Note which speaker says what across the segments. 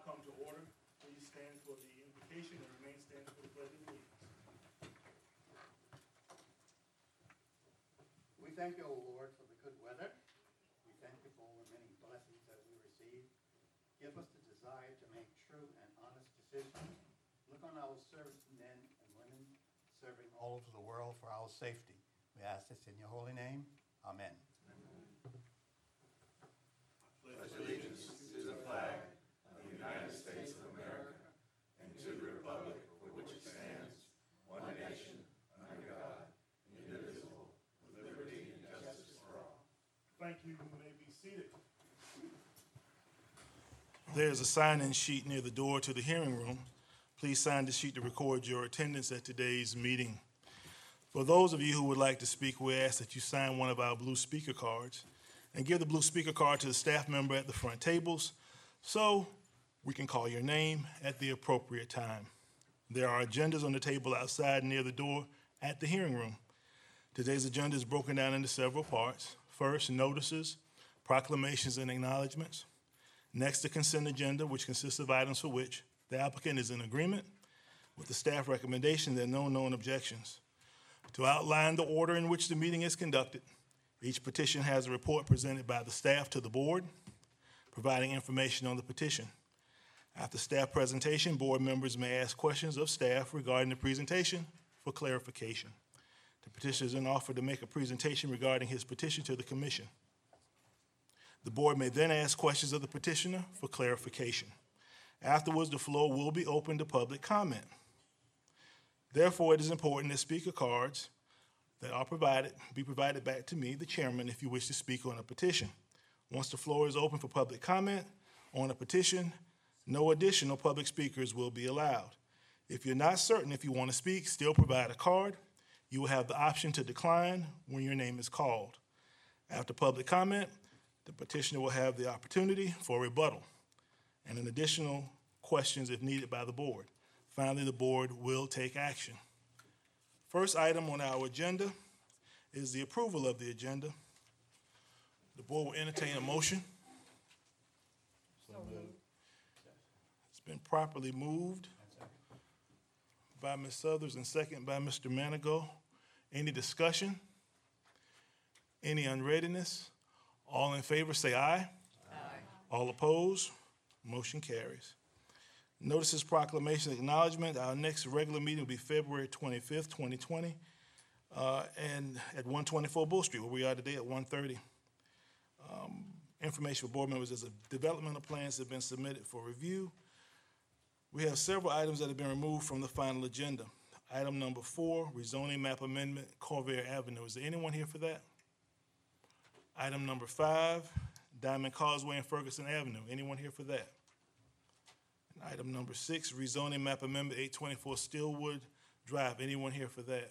Speaker 1: come to order. Please stand for the invocation and remain standing for the pledge of allegiance.
Speaker 2: We thank you, O Lord, for the good weather. We thank you for all the many blessings that we receive. Give us the desire to make true and honest decisions. Look on our servicemen and women serving all over the world for our safety. We ask this in your holy name. Amen.
Speaker 3: Pledge allegiance to the flag of the United States of America and to the republic for which it stands, one nation, under God, indivisible, with liberty and justice for all.
Speaker 1: Thank you. You may be seated. There's a sign-in sheet near the door to the hearing room. Please sign the sheet to record your attendance at today's meeting. For those of you who would like to speak, we ask that you sign one of our blue speaker cards and give the blue speaker card to the staff member at the front tables so we can call your name at the appropriate time. There are agendas on the table outside near the door at the hearing room. Today's agenda is broken down into several parts. First, notices, proclamations, and acknowledgments. Next, the consent agenda, which consists of items for which the applicant is in agreement with the staff recommendation. There are no known objections. To outline the order in which the meeting is conducted, each petition has a report presented by the staff to the board, providing information on the petition. After staff presentation, board members may ask questions of staff regarding the presentation for clarification. The petitioner is then offered to make a presentation regarding his petition to the commission. The board may then ask questions of the petitioner for clarification. Afterwards, the floor will be open to public comment. Therefore, it is important that speaker cards that are provided be provided back to me, the chairman, if you wish to speak on a petition. Once the floor is open for public comment on a petition, no additional public speakers will be allowed. If you're not certain if you want to speak, still provide a card. You will have the option to decline when your name is called. After public comment, the petitioner will have the opportunity for rebuttal and an additional questions if needed by the board. Finally, the board will take action. First item on our agenda is the approval of the agenda. The board will entertain a motion.
Speaker 4: So moved.
Speaker 1: It's been properly moved by Ms. Southers and second by Mr. Manigault. Any discussion? Any unreadiness? All in favor say aye.
Speaker 4: Aye.
Speaker 1: All opposed? Motion carries. Notices, proclamation, acknowledgement. Our next regular meeting will be February 25th, 2020, and at 124 Bull Street, where we are today at 1:30. Information for board members is developmental plans have been submitted for review. We have several items that have been removed from the final agenda. Item number 4, rezoning map amendment, Corvair Avenue. Is there anyone here for that? Item number 5, Diamond Causeway and Ferguson Avenue. Anyone here for that? Item number 6, rezoning map amendment 824 Stillwood Drive. Anyone here for that?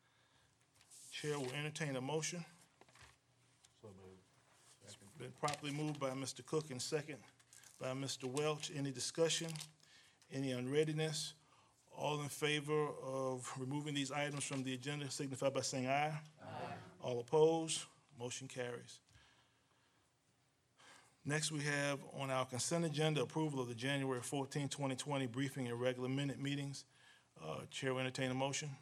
Speaker 1: Chair will entertain a motion.
Speaker 4: So moved.
Speaker 1: It's been properly moved by Mr. Cook and second by Mr. Welch. Any discussion? Any unreadiness? All in favor of removing these items from the agenda signify by saying aye. Aye. All opposed? Motion carries. Next, we have on our consent agenda approval of the January 14, 2020 briefing and regular minute meetings. Chair will entertain a motion.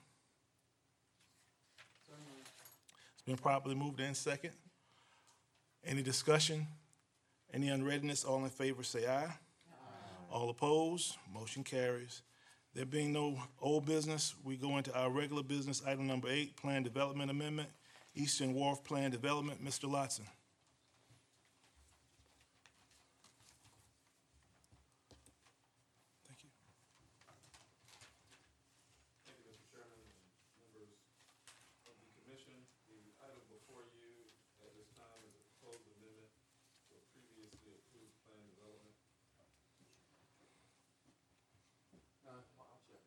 Speaker 4: So moved.
Speaker 1: It's been properly moved in second. Any discussion? Any unreadiness? All in favor say aye. Aye. All opposed? Motion carries. There being no old business, we go into our regular business. Item number 8, Plan Development Amendment, Eastern Wharf Plan Development. Mr. Lotson. Thank you.
Speaker 5: Thank you, Mr. Chairman and members of the commission. The item before you at this time is a proposed amendment to a previously approved plan development.
Speaker 4: I'll check.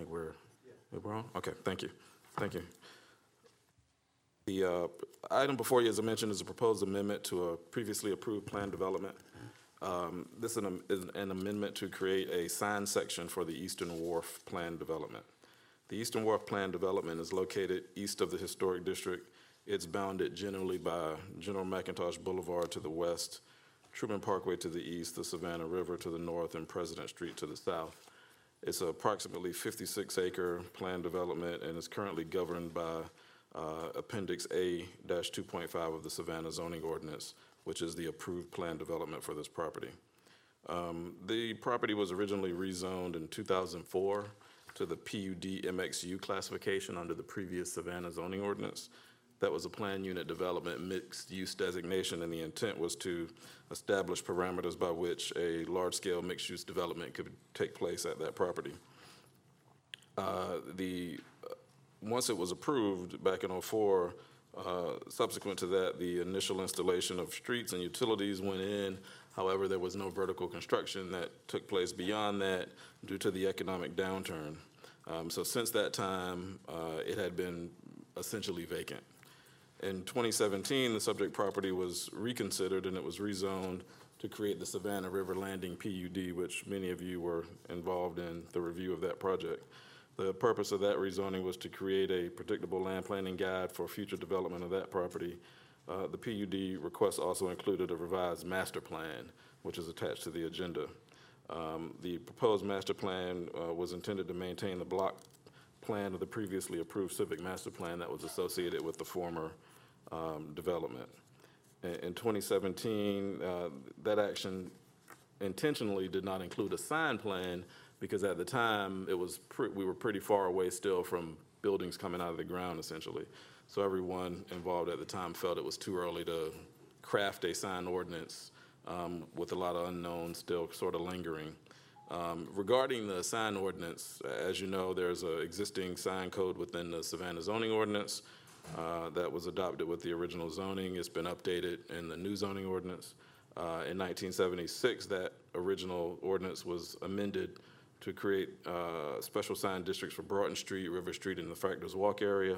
Speaker 6: we're on? Okay, thank you. Thank you. The item before you, as I mentioned, is a proposed amendment to a previously approved plan development. This is an amendment to create a sign section for the Eastern Wharf Plan Development. The Eastern Wharf Plan Development is located east of the Historic District. It's bounded generally by General McIntosh Boulevard to the west, Truman Parkway to the east, the Savannah River to the north, and President Street to the south. It's approximately 56-acre plan development and is currently governed by Appendix A-2.5 of the Savannah zoning ordinance, which is the approved plan development for this property. The property was originally rezoned in 2004 to the PUD MXU classification under the previous Savannah zoning ordinance. That was a plan unit development mixed-use designation, and the intent was to establish parameters by which a large-scale mixed-use development could take place at that property. Once it was approved back in '04, subsequent to that, the initial installation of streets and utilities went in. However, there was no vertical construction that took place beyond that due to the economic downturn. So since that time, it had been essentially vacant. In 2017, the subject property was reconsidered and it was rezoned to create the Savannah River Landing PUD, which many of you were involved in the review of that project. The purpose of that rezoning was to create a predictable land planning guide for future development of that property. The PUD request also included a revised master plan, which is attached to the agenda. The proposed master plan was intended to maintain the block plan of the previously approved civic master plan that was associated with the former development. In 2017, that action intentionally did not include a sign plan because at the time we were pretty far away still from buildings coming out of the ground essentially. So everyone involved at the time felt it was too early to craft a sign ordinance with a lot of unknowns still sort of lingering. Regarding the sign ordinance, as you know, there's an existing sign code within the Savannah zoning ordinance that was adopted with the original zoning. It's been updated in the new zoning ordinance. In 1976, that original ordinance was amended to create special sign districts for Broughton Street, River Street, and the Factors Walk area.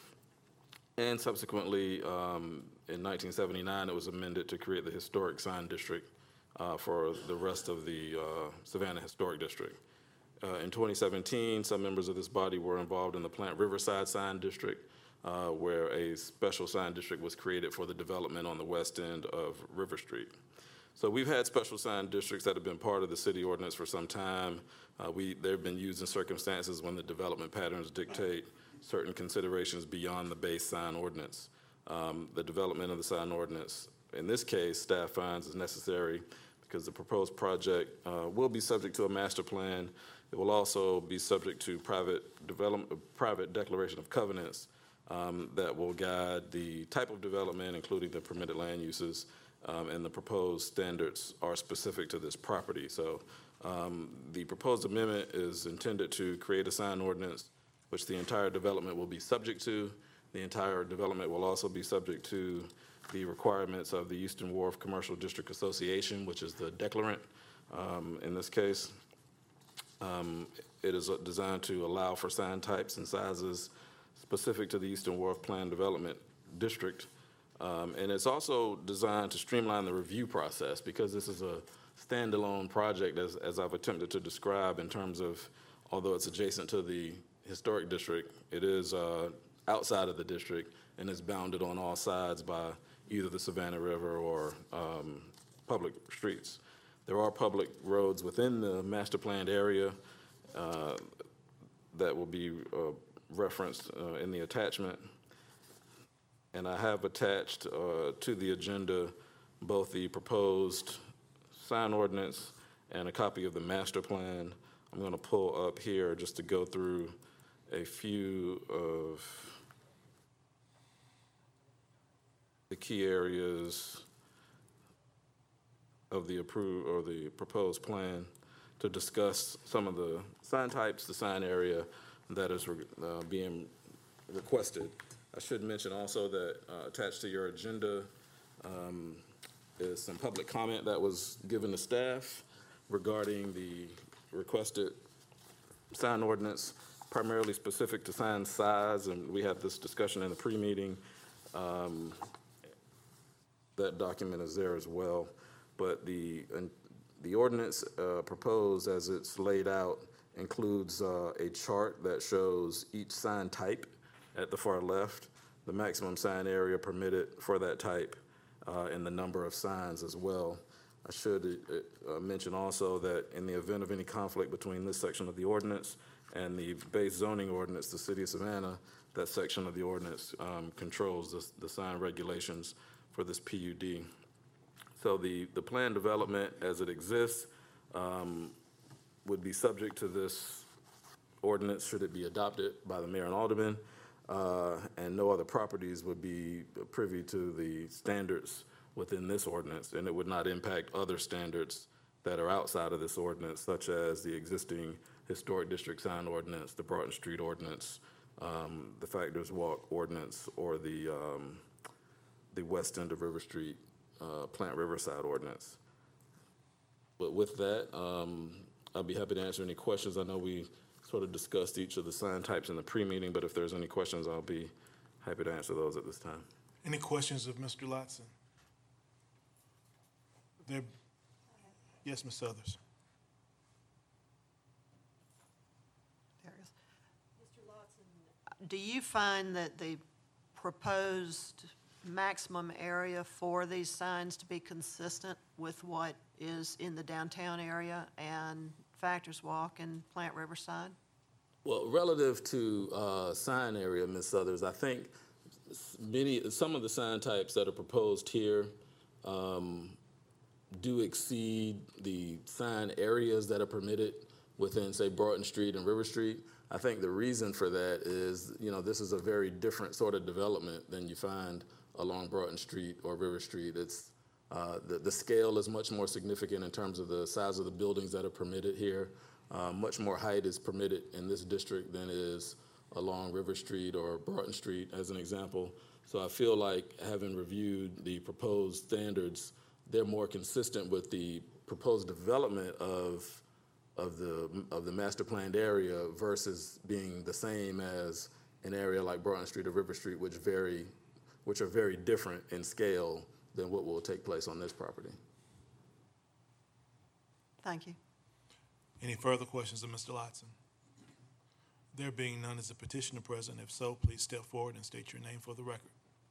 Speaker 6: And subsequently, in 1979, it was amended to create the historic sign district for the rest of the Savannah Historic District. In 2017, some members of this body were involved in the Plant Riverside Sign District, where a special sign district was created for the development on the west end of River Street. So we've had special sign districts that have been part of the city ordinance for some time. They've been used in circumstances when the development patterns dictate certain considerations beyond the base sign ordinance. The development of the sign ordinance, in this case, staff finds is necessary because the proposed project will be subject to a master plan. It will also be subject to private declaration of covenants that will guide the type of development, including the permitted land uses, and the proposed standards are specific to this property. So the proposed amendment is intended to create a sign ordinance which the entire development will be subject to. The entire development will also be subject to the requirements of the Eastern Wharf Commercial District Association, which is the declarant in this case. It is designed to allow for sign types and sizes specific to the Eastern Wharf Plan Development District. And it's also designed to streamline the review process because this is a standalone project as I've attempted to describe in terms of, although it's adjacent to the historic district, it is outside of the district and is bounded on all sides by either the Savannah River or public streets. There are public roads within the master planned area that will be referenced in the attachment. And I have attached to the agenda both the proposed sign ordinance and a copy of the master plan. I'm going to pull up here just to go through a few of the key areas of the approved or the proposed plan to discuss some of the sign types, the sign area that is being requested. I should mention also that attached to your agenda is some public comment that was given to staff regarding the requested sign ordinance. primarily specific to sign size, and we had this discussion in the pre-meeting. That document is there as well. But the ordinance proposed as it's laid out includes a chart that shows each sign type at the far left, the maximum sign area permitted for that type, and the number of signs as well. I should mention also that in the event of any conflict between this section of the ordinance and the base zoning ordinance, the City of Savannah, that section of the ordinance controls the sign regulations for this PUD. So the plan development as it exists would be subject to this ordinance should it be adopted by the mayor and aldermen, and no other properties would be privy to the standards within this ordinance, and it would not impact other standards that are outside of this ordinance, such as the existing historic district sign ordinance, the Broughton Street ordinance, the Factors Walk ordinance, or the west end of River Street Plant Riverside ordinance. But with that, I'll be happy to answer any questions. I know we sort of discussed each of the sign types in the pre-meeting, but if there's any questions, I'll be happy to answer those at this time.
Speaker 1: Any questions of Mr. Lotson? Yes, Ms. Southers.
Speaker 7: There it is. Mr. Lotson, do you find that the proposed maximum area for these signs to be consistent with what is in the downtown area and Factors Walk and Plant Riverside?
Speaker 6: Well, relative to sign area, Ms. Southers, I think some of the sign types that are proposed here do exceed the sign areas that are permitted within, say, Broughton Street and River Street. I think the reason for that is, this is a very different sort of development than you find along Broughton Street or River Street. It's the scale is much more significant in terms of the size of the buildings that are permitted here. Much more height is permitted in this district than is along River Street or Broughton Street, as an example. So I feel like, having reviewed the proposed standards, they're more consistent with the proposed development of the master planned area versus being the same as an area like Broughton Street or River Street, which are very different in scale than what will take place on this property.
Speaker 7: Thank you.
Speaker 1: Any further questions of Mr. Lotson? There being none, is the petitioner present? If so, please step forward and state your name for the record.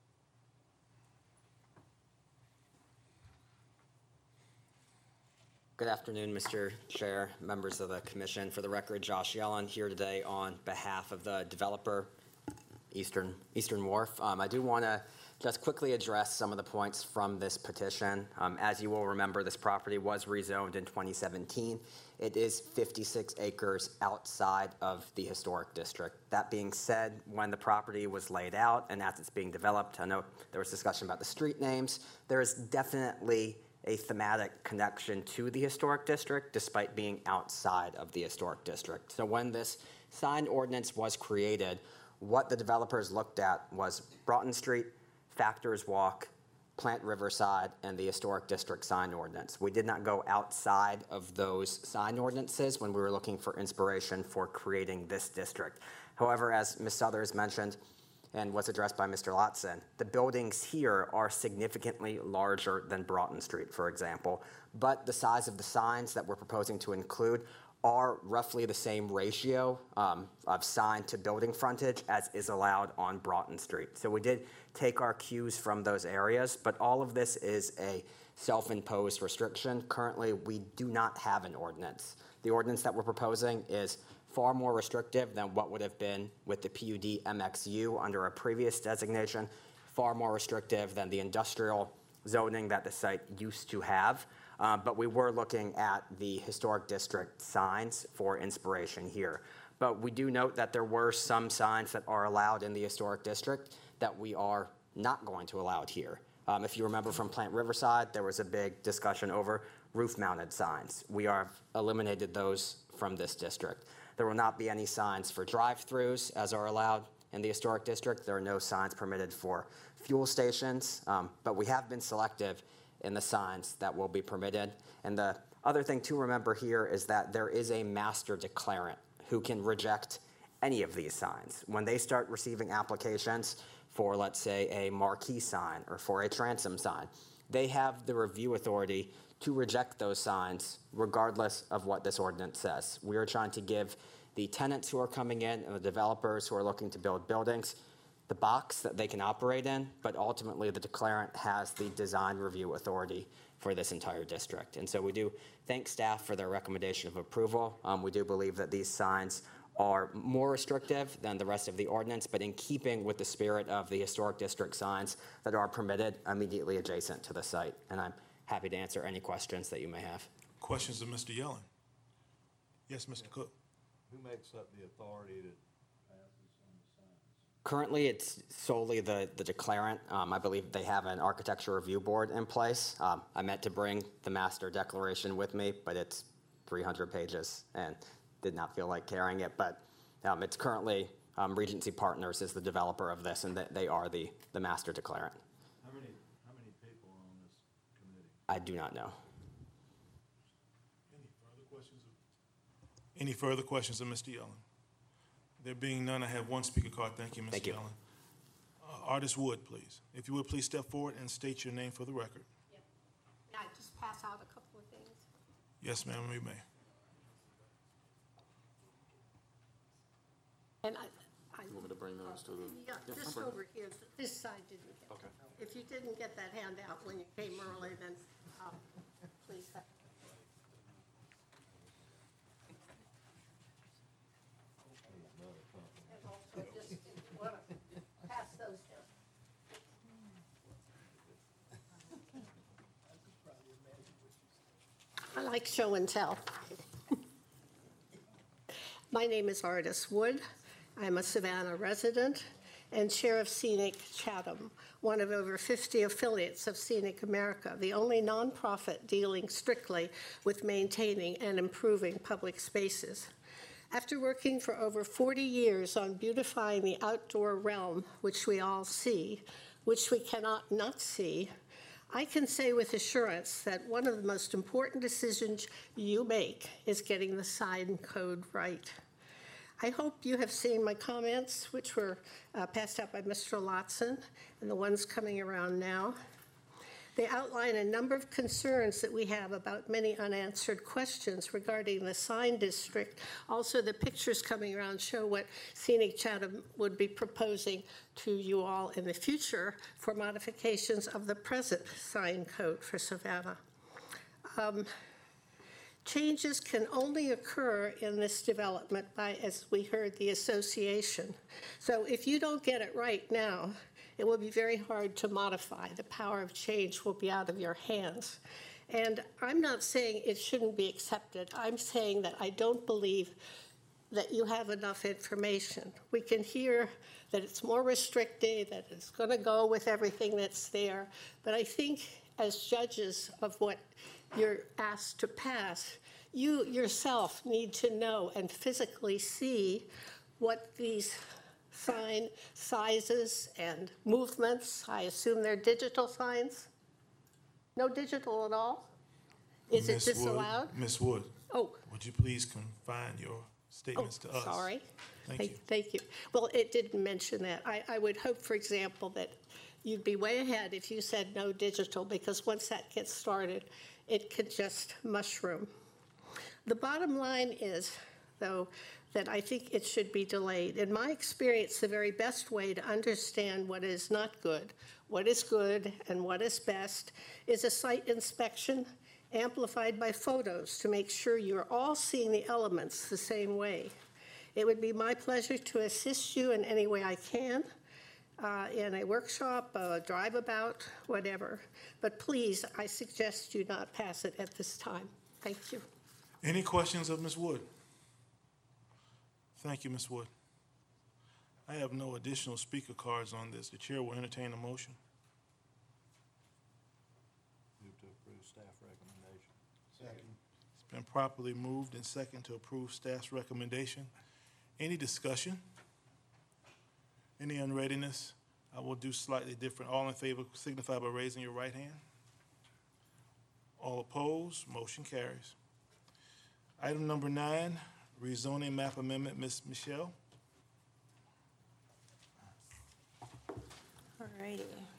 Speaker 8: Good afternoon, Mr. Chair, members of the commission. For the record, Josh Yellen here today on behalf of the developer, Eastern Wharf. I do want to just quickly address some of the points from this petition. As you will remember, this property was rezoned in 2017. It is 56 acres outside of the historic district. That being said, when the property was laid out and as it's being developed, I know there was discussion about the street names. There is definitely a thematic connection to the historic district despite being outside of the historic district. So when this sign ordinance was created, what the developers looked at was Broughton Street, Factors Walk, Plant Riverside, and the historic district sign ordinance. We did not go outside of those sign ordinances when we were looking for inspiration for creating this district. However, as Ms. Southers mentioned, and was addressed by Mr. Lotson, the buildings here are significantly larger than Broughton Street, for example, but the size of the signs that we're proposing to include are roughly the same ratio of sign to building frontage as is allowed on Broughton Street. So we did take our cues from those areas, but all of this is a self-imposed restriction. Currently, we do not have an ordinance. The ordinance that we're proposing is far more restrictive than what would have been with the PUD MXU under a previous designation, far more restrictive than the industrial zoning that the site used to have. But we were looking at the historic district signs for inspiration here. But we do note that there were some signs that are allowed in the historic district that we are not going to allow here. If you remember from Plant Riverside, there was a big discussion over roof-mounted signs. We have eliminated those from this district. There will not be any signs for drive-throughs as are allowed in the historic district. There are no signs permitted for fuel stations, but we have been selective in the signs that will be permitted. And the other thing to remember here is that there is a master declarant who can reject any of these signs. When they start receiving applications for, let's say, a marquee sign or for a transom sign, they have the review authority to reject those signs regardless of what this ordinance says. We are trying to give the tenants who are coming in and the developers who are looking to build buildings the box that they can operate in, but ultimately the declarant has the design review authority for this entire district. And so we do thank staff for their recommendation of approval. We do believe that these signs are more restrictive than the rest of the ordinance, but in keeping with the spirit of the historic district signs that are permitted immediately adjacent to the site. And I'm happy to answer any questions that you may have.
Speaker 1: Questions of Mr. Yellen? Yes, Mr. Cook.
Speaker 4: Who makes up the authority to pass this on the signs?
Speaker 8: Currently, it's solely the declarant. I believe they have an architecture review board in place. I meant to bring the master declaration with me, but it's 300 pages and did not feel like carrying it. But it's currently Regency Partners is the developer of this, and they are the master declarant.
Speaker 4: How many people are on this committee?
Speaker 8: I do not know.
Speaker 1: Any further questions of Mr. Yellen? There being none, I have one speaker card. Thank you, Mr.
Speaker 8: Thank you.
Speaker 1: Yellen. Artist Wood, please. If you would, please step forward and state your name for the record.
Speaker 9: May I just pass out a couple of things?
Speaker 1: Yes, ma'am, you may.
Speaker 9: And
Speaker 6: You want me to bring those to the?
Speaker 9: yeah, just over here, this side didn't get.
Speaker 6: Okay.
Speaker 9: If you didn't get that handout when you came early, then please. And also just, if you want to pass those down. I like show and tell. My name is Artis Wood. I'm a Savannah resident and chair of Scenic Chatham, one of over 50 affiliates of Scenic America, the only nonprofit dealing strictly with maintaining and improving public spaces. After working for over 40 years on beautifying the outdoor realm, which we all see, which we cannot not see, I can say with assurance that one of the most important decisions you make is getting the sign code right. I hope you have seen my comments, which were passed out by Mr. Lotson, and the ones coming around now. They outline a number of concerns that we have about many unanswered questions regarding the sign district. Also, the pictures coming around show what Scenic Chatham would be proposing to you all in the future for modifications of the present sign code for Savannah. Changes can only occur in this development by, as we heard, the association. So if you don't get it right now, it will be very hard to modify. The power of change will be out of your hands. And I'm not saying it shouldn't be accepted. I'm saying that I don't believe that you have enough information. We can hear that it's more restricted, that it's going to go with everything that's there. But I think as judges of what you're asked to pass, you yourself need to know and physically see what these sign sizes and movements, I assume they're digital signs? No digital at all? Is it
Speaker 1: Ms. Wood,
Speaker 9: disallowed?
Speaker 1: Ms. Wood,
Speaker 9: Oh,
Speaker 1: would you please confine your statements to us?
Speaker 9: sorry.
Speaker 1: Thank you.
Speaker 9: Thank you. Well, it didn't mention that. I would hope, for example, that you'd be way ahead if you said no digital, because once that gets started, it could just mushroom. The bottom line is, though, that I think it should be delayed. In my experience, the very best way to understand what is not good, what is good, and what is best is a site inspection amplified by photos to make sure you're all seeing the elements the same way. It would be my pleasure to assist you in any way I can, in a workshop, a drive-about, whatever. But please, I suggest you not pass it at this time. Thank you.
Speaker 1: Any questions of Ms. Wood? Thank you, Ms. Wood. I have no additional speaker cards on this. The chair will entertain a motion.
Speaker 4: Move to approve staff recommendation.
Speaker 2: Second.
Speaker 1: It's been properly moved and second to approve staff's recommendation. Any discussion? Any unreadiness? I will do slightly different. All in favor signify by raising your right hand. All opposed, motion carries. Item number 9, rezoning map amendment, Ms. Michelle.
Speaker 10: Alrighty.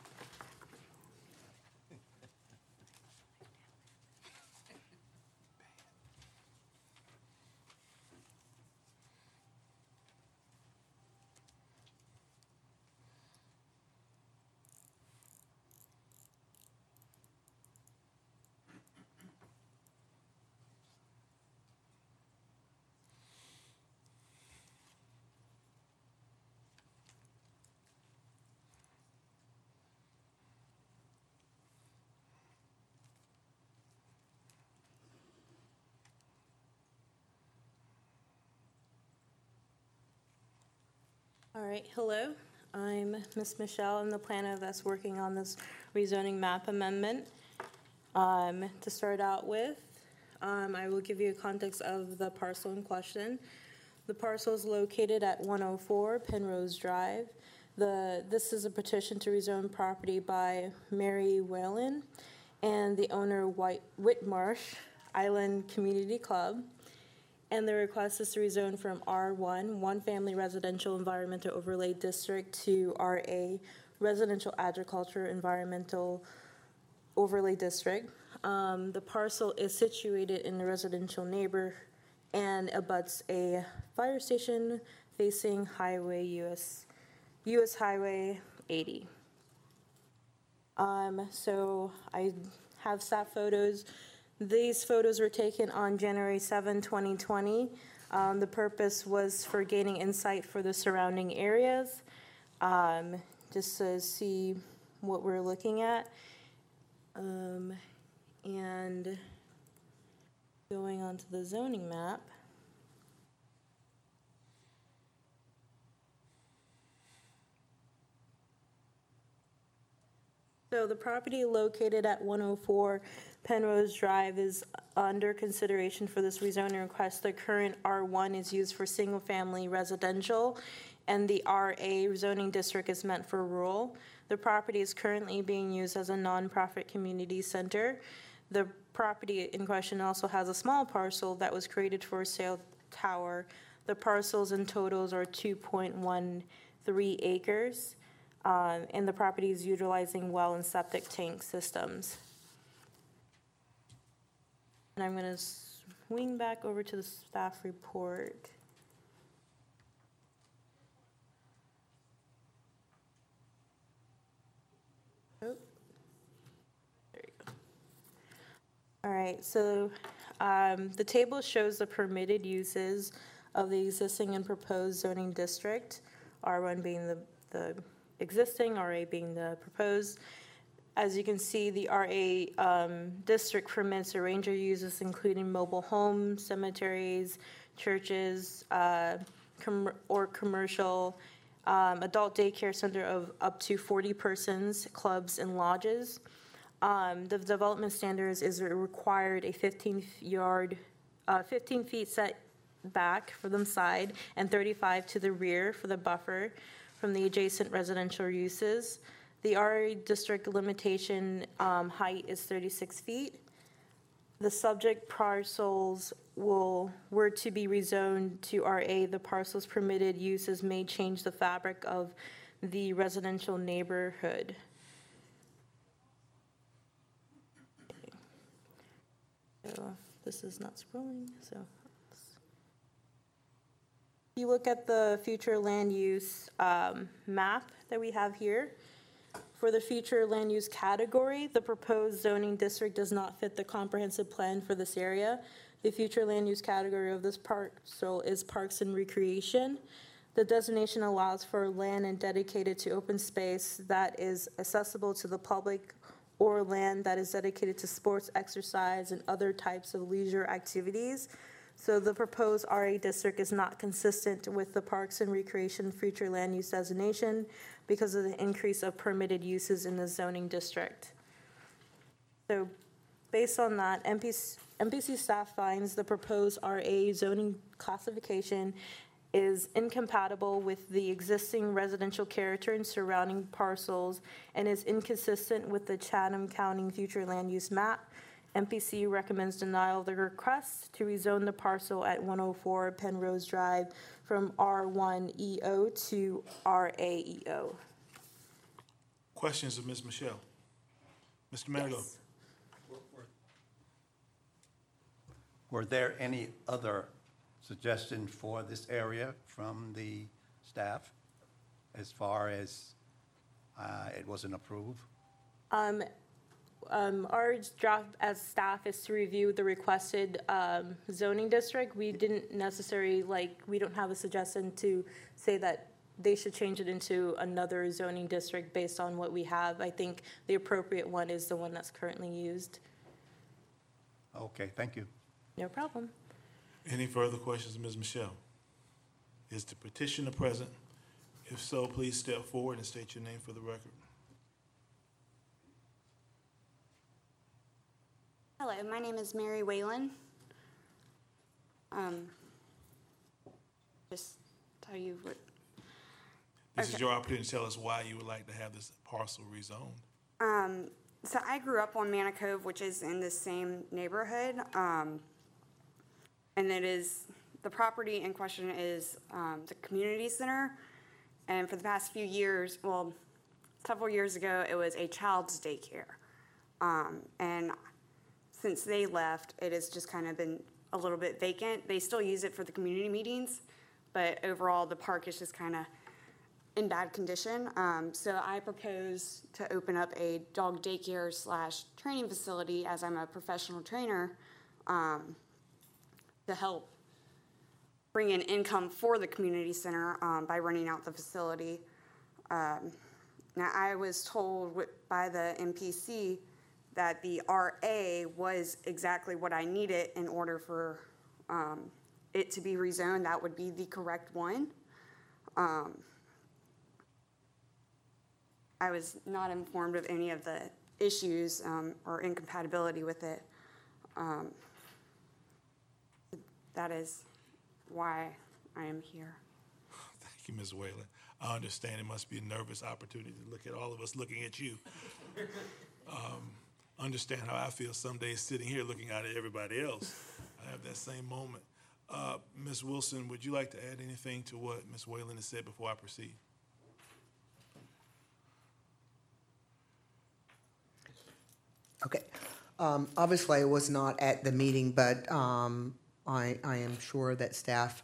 Speaker 10: All right, hello. I'm Miss Michelle. I'm the planner that's working on this rezoning map amendment. To start out with, I will give you a context of the parcel in question. The parcel is located at 104 Penrose Drive. This is a petition to rezone property by Mary Whalen and the owner Whitmarsh Island Community Club. And the request is to rezone from R1, One Family Residential Environmental Overlay District, to RA, Residential Agriculture Environmental Overlay District. The parcel is situated in a residential neighbor and abuts a fire station facing US Highway 80. So I have staff photos. These photos were taken on January 7, 2020. The purpose was for gaining insight for the surrounding areas, just to see what we're looking at. And going on to the zoning map. So the property located at 104 Penrose Drive is under consideration for this rezoning request. The current R1 is used for single-family residential, and the RA zoning district is meant for rural. The property is currently being used as a nonprofit community center. The property in question also has a small parcel that was created for a sale tower. The parcels in totals are 2.13 acres. And the property is utilizing well and septic tank systems. And I'm going to swing back over to the staff report. Oh, there you go. All right, so the table shows the permitted uses of the existing and proposed zoning district, R1 being the existing, RA being the proposed. As you can see, the RA district permits a range of uses, including mobile homes, cemeteries, churches, or commercial, adult daycare center of up to 40 persons, clubs, and lodges. The development standards is required a 15 feet set back for the side and 35 to the rear for the buffer from the adjacent residential uses. The RA district limitation height is 36 feet. The subject parcels were to be rezoned to RA. The parcel's permitted uses may change the fabric of the residential neighborhood. So this is not scrolling, so. If you look at the future land use map that we have here, for the future land use category, the proposed zoning district does not fit the comprehensive plan for this area. The future land use category of this parcel is parks and recreation. The designation allows for land and dedicated to open space that is accessible to the public, or land that is dedicated to sports, exercise, and other types of leisure activities. So the proposed RA district is not consistent with the Parks and Recreation future land use designation because of the increase of permitted uses in the zoning district. So based on that, MPC staff finds the proposed RA zoning classification is incompatible with the existing residential character and surrounding parcels and is inconsistent with the Chatham County future land use map. MPC recommends denial of the request to rezone the parcel at 104 Penrose Drive from R1EO to RAEO.
Speaker 1: Questions of Ms. Michelle? Mr. Marigold?
Speaker 10: Yes.
Speaker 2: Were there any other suggestions for this area from the staff as far as it wasn't approved?
Speaker 10: Our job as staff is to review the requested zoning district. We didn't necessarily, we don't have a suggestion to say that they should change it into another zoning district based on what we have. I think the appropriate one is the one that's currently used.
Speaker 2: Okay, thank you.
Speaker 10: No problem.
Speaker 1: Any further questions of Ms. Michelle? Is the petitioner present? If so, please step forward and state your name for the record.
Speaker 11: Hello, my name is Mary Whalen. Just tell you what.
Speaker 1: This is
Speaker 11: Okay.
Speaker 1: your opportunity to tell us why you would like to have this parcel rezoned.
Speaker 11: So I grew up on Manna Cove, which is in the same neighborhood. And the property in question is the community center. And for the past few years, well, several years ago, it was a child's daycare. And since they left, it has just kind of been a little bit vacant. They still use it for the community meetings, but overall, the park is just kind of in bad condition. So I propose to open up a dog daycare / training facility, as I'm a professional trainer, to help bring in income for the community center by renting out the facility. Now, I was told by the MPC that the RA was exactly what I needed in order for it to be rezoned. That would be the correct one. I was not informed of any of the issues or incompatibility with it. That is why I am here.
Speaker 1: Thank you, Ms. Whalen. I understand it must be a nervous opportunity to look at all of us looking at you. Understand how I feel some days sitting here looking out at everybody else. I have that same moment. Ms. Wilson, would you like to add anything to what Ms. Whalen has said before I proceed?
Speaker 12: Okay. Obviously, I was not at the meeting, but I am sure that staff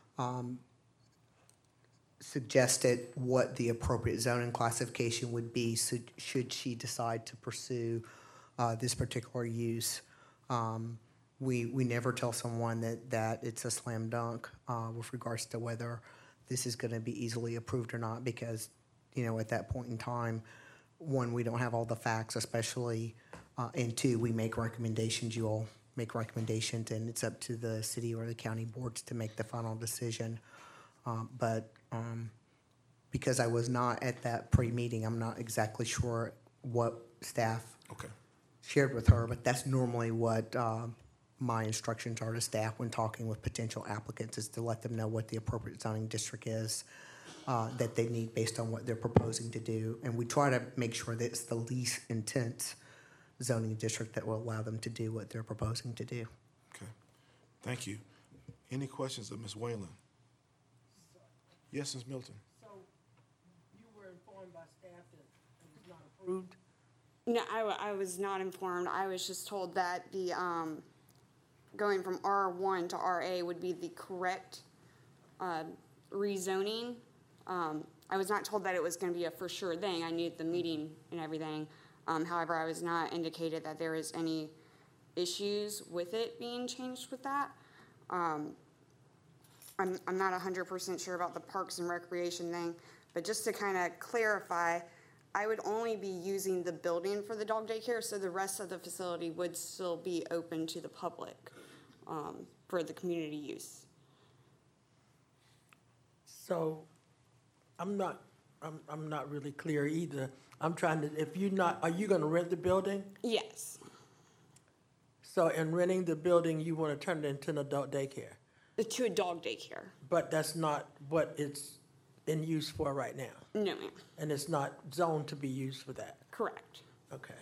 Speaker 12: suggested what the appropriate zoning classification would be should she decide to pursue this particular use. We never tell someone that it's a slam dunk with regards to whether this is going to be easily approved or not, because, at that point in time, one, we don't have all the facts, especially, and two, we make recommendations. You all make recommendations, and it's up to the city or the county boards to make the final decision. But because I was not at that pre-meeting, I'm not exactly sure what staff shared with her, but that's normally what my instructions are to staff when talking with potential applicants, is to let them know what the appropriate zoning district is that they need based on what they're proposing to do. And we try to make sure that it's the least intense zoning district that will allow them to do what they're proposing to do.
Speaker 1: Okay. Thank you. Any questions of Ms. Whalen? Yes, Ms. Milton.
Speaker 13: So you were informed by staff that it was not approved?
Speaker 11: No, I was not informed. I was just told that the going from R1 to RA would be the correct rezoning. I was not told that it was going to be a for sure thing. I needed the meeting and everything. However, I was not indicated that there is any issues with it being changed with that. I'm not 100% sure about the Parks and Recreation thing, but just to kind of clarify, I would only be using the building for the dog daycare, so the rest of the facility would still be open to the public for the community use.
Speaker 13: So I'm not really clear either. I'm trying to, are you gonna rent the building?
Speaker 11: Yes.
Speaker 13: So in renting the building, you wanna turn it into an adult daycare?
Speaker 11: To a dog daycare.
Speaker 13: But that's not what it's in use for right now?
Speaker 11: No, ma'am.
Speaker 13: And it's not zoned to be used for that?
Speaker 11: Correct.
Speaker 13: Okay.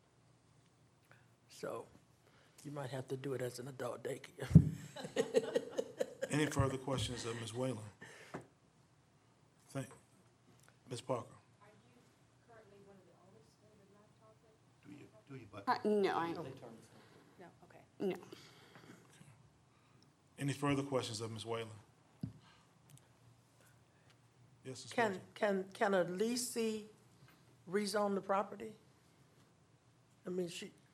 Speaker 13: So you might have to do it as an adult daycare.
Speaker 1: Any further questions of Ms. Whalen? Ms. Parker.
Speaker 14: Are you currently one of the
Speaker 2: Tootie, but
Speaker 11: No, I,
Speaker 10: No, okay.
Speaker 11: no.
Speaker 1: Any further questions of Ms. Whalen? Yes, Ms.
Speaker 13: Can a leasee rezone the property? I mean,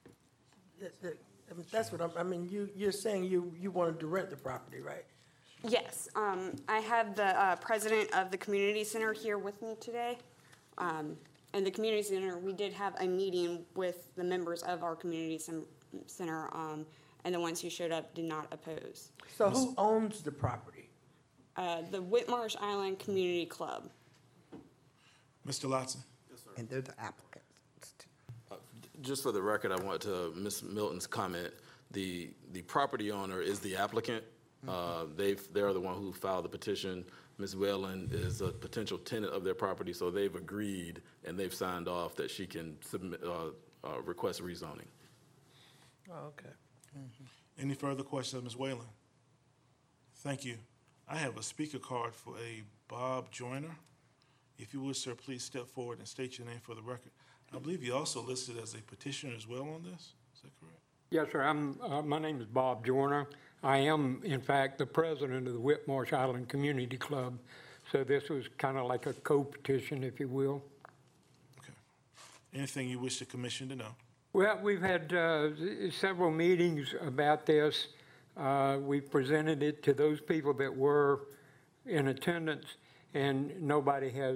Speaker 13: I mean, that's what I mean, you're saying you wanted to rent the property, right?
Speaker 11: Yes, I have the president of the community center here with me today. And the community center, we did have a meeting with the members of our community center, and the ones who showed up did not oppose.
Speaker 13: So who owns the property?
Speaker 11: The Whitmarsh Island Community Club.
Speaker 1: Mr. Lotson?
Speaker 12: And they're the applicants.
Speaker 6: Just for the record, I want to, Ms. Milton's comment, the property owner is the applicant. They're the one who filed the petition. Ms. Whalen is a potential tenant of their property, so they've agreed and they've signed off that she can submit, request rezoning.
Speaker 13: Oh, okay.
Speaker 1: Any further questions of Ms. Whalen? Thank you. I have a speaker card for a Bob Joyner. If you would, sir, please step forward and state your name for the record. I believe you also listed as a petitioner as well on this. Is that correct?
Speaker 14: Yes, sir. My name is Bob Joyner. I am, in fact, the president of the Whitmarsh Island Community Club. So this was kind of like a co-petition, if you will.
Speaker 1: Okay. Anything you wish the commission to know?
Speaker 14: Well, we've had several meetings about this. We presented it to those people that were in attendance, and nobody has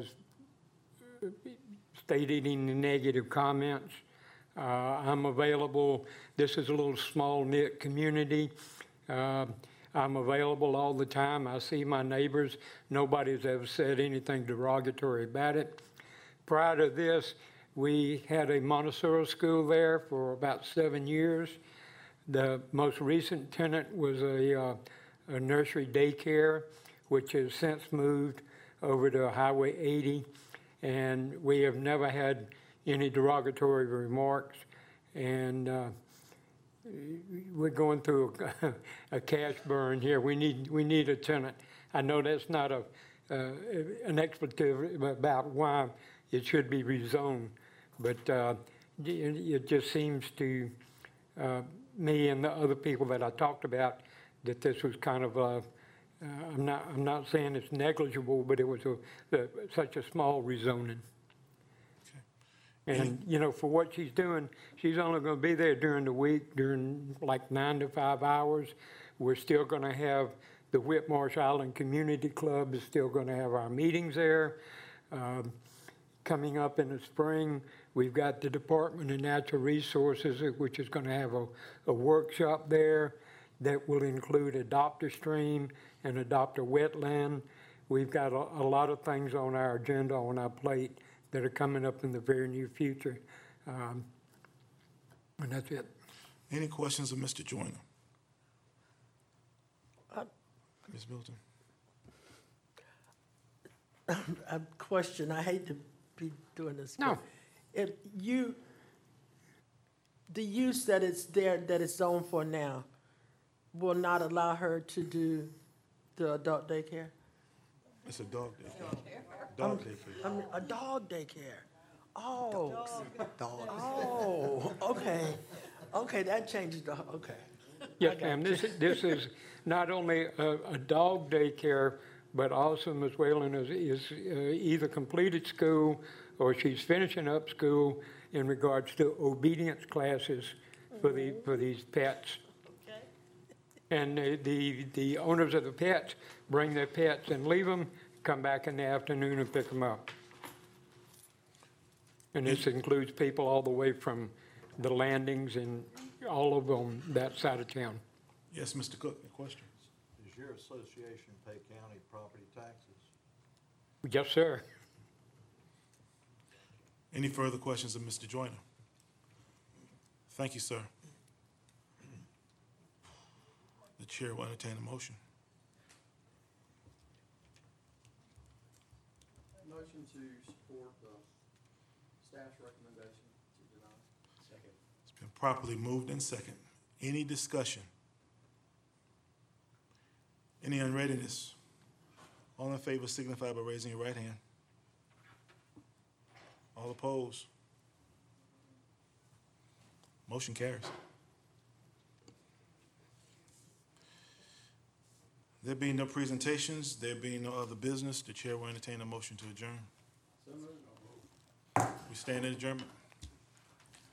Speaker 14: stated any negative comments. I'm available. This is a little small-knit community. I'm available all the time. I see my neighbors. Nobody's ever said anything derogatory about it. Prior to this, we had a Montessori school there for about 7 years. The most recent tenant was a nursery daycare, which has since moved over to Highway 80, and we have never had any derogatory remarks. And we're going through a cash burn here. We need a tenant. I know that's not an expletive about why it should be rezoned, but it just seems to me and the other people that I talked about that this was kind of a, I'm not saying it's negligible, but it was such a small rezoning. And, you know, for what she's doing, she's only going to be there during the week, during like 9 to 5 hours. We're still going to have the Whitmarsh Island Community Club is still going to have our meetings there. Coming up in the spring, we've got the Department of Natural Resources, which is going to have a workshop there that will include adopt a stream and adopt a wetland. We've got a lot of things on our agenda, on our plate, that are coming up in the very near future. And that's it.
Speaker 1: Any questions of Mr. Joyner? Ms. Milton?
Speaker 13: A question, I hate to be doing this.
Speaker 14: No.
Speaker 13: If the use that it's there, that it's zoned for now, will not allow her to do the adult daycare?
Speaker 1: It's a dog daycare. Dog daycare.
Speaker 13: I mean, a dog daycare. Oh.
Speaker 12: Dog.
Speaker 13: Oh, okay. Okay, that changes the, okay.
Speaker 14: Yes, ma'am. This is not only a dog daycare, but also Ms. Whalen is either completed school or she's finishing up school in regards to obedience classes for these pets.
Speaker 7: Okay.
Speaker 14: And the owners of the pets bring their pets and leave them, come back in the afternoon and pick them up. And this includes people all the way from the landings and all of them that side of town.
Speaker 1: Yes, Mr. Cook, a question?
Speaker 4: Does your association pay county property taxes?
Speaker 14: Yes, sir.
Speaker 1: Any further questions of Mr. Joyner? Thank you, sir. The chair will entertain a motion.
Speaker 5: Motion to support the staff's recommendation to deny. Second.
Speaker 1: It's been properly moved and second. Any discussion? Any unreadiness? All in favor signify by raising your right hand. All opposed? Motion carries. There being no presentations, there being no other business, the chair will entertain a motion to adjourn. We stand in adjournment.